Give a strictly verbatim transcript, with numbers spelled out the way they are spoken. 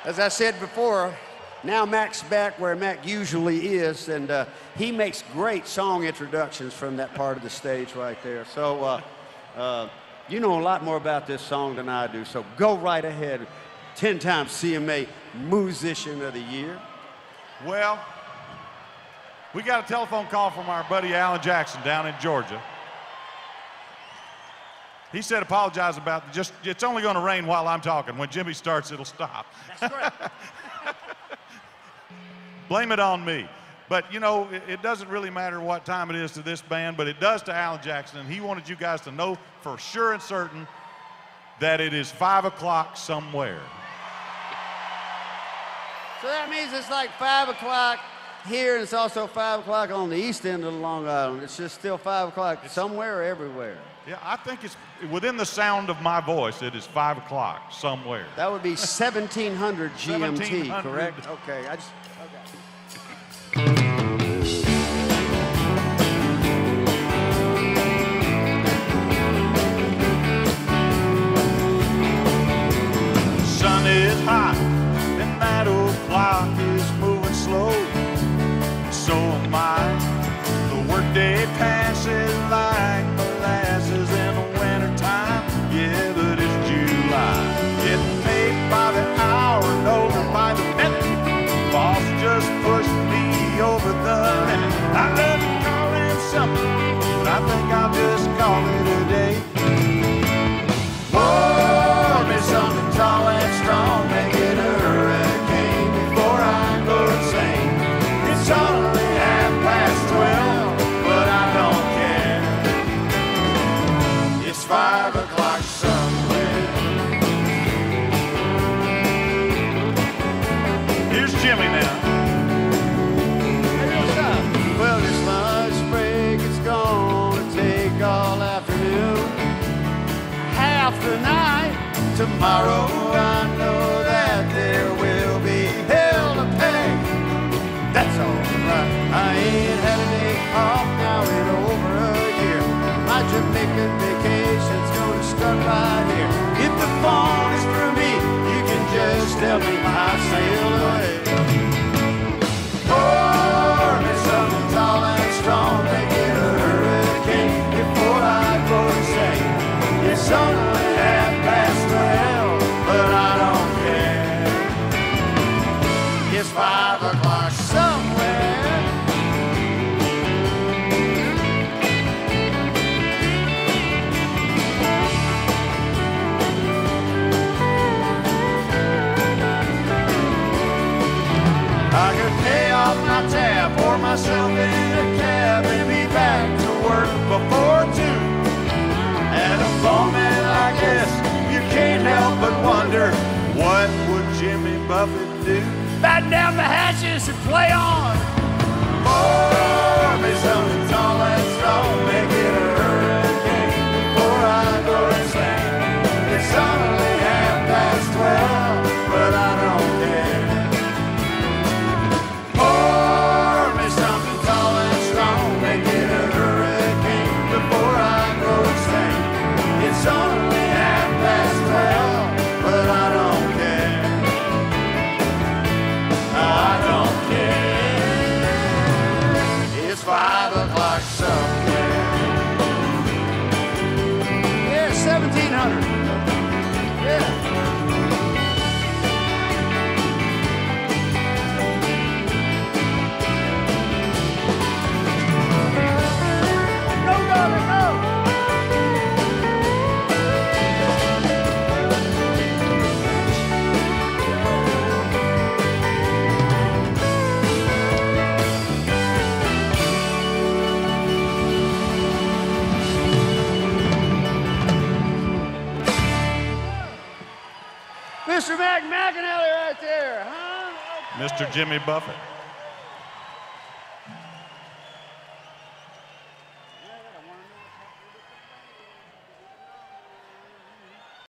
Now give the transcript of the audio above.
As I said before, now Mac's back where Mac usually is, and uh, he makes great song introductions from that part of the stage right there. So uh, uh, you know a lot more about this song than I do, so go right ahead. ten time C M A Musician of the Year. Well, we got a telephone call from our buddy Alan Jackson down in Georgia. He said apologize about just, it's only going to rain while I'm talking. When Jimmy starts, it'll stop. That's correct. Blame it on me. But, you know, it, it doesn't really matter what time it is to this band, but it does to Alan Jackson, and he wanted you guys to know for sure and certain that it is five o'clock somewhere. So that means it's like five o'clock here, and it's also five o'clock on the east end of Long Island. It's just still five o'clock somewhere or everywhere. Yeah, I think it's within the sound of my voice, it is five o'clock somewhere. That would be seventeen hundred G M T, seventeen hundred. correct? Okay, I just, okay. Sun is hot and that old clock is moving slow. So am I. The workday passes like molasses in the wintertime. Yeah, but it's July. Getting paid by the hour and over by the minute. Boss just pushed me over the limit. I love to call him something, but I think I'll just call it a day. Pour me something tall and strong, make it a hurricane before I go insane. It's only half past twelve, but I don't care. It's five o'clock somewhere. Here's Jimmy now. Hey, what's up? Well, this lunch break is gonna take all afternoon, half the night. Tomorrow I know that there will be hell to pay. That's all right. I ain't had a day off now in over a year. My Jamaican vacation's gonna start right here. If the phone is for me, you can just tell me I sail away. Pour me something tall and strong, make it a hurricane before I go insane. It's only half past twelve, but I don't care. It's five o'clock somewhere. I could pay off my tab, pour myself in a cab, and be back to work before two. At a moment like this, you can't help but wonder, what would Jimmy Buffett do? Batten down the hatches and play on. Pour me something tall and strong, make it a hurricane before I go insane. It's only half past twelve, but I don't care. Pour me something tall and strong, make it a hurricane before I go insane. It's only half past twelve, but I don't care. I don't care. It's five o'clock somewhere. Yeah, seventeen hundred. Yeah. No, darling, no. Mister Mac McAnally right there, huh? Mister Jimmy Buffett.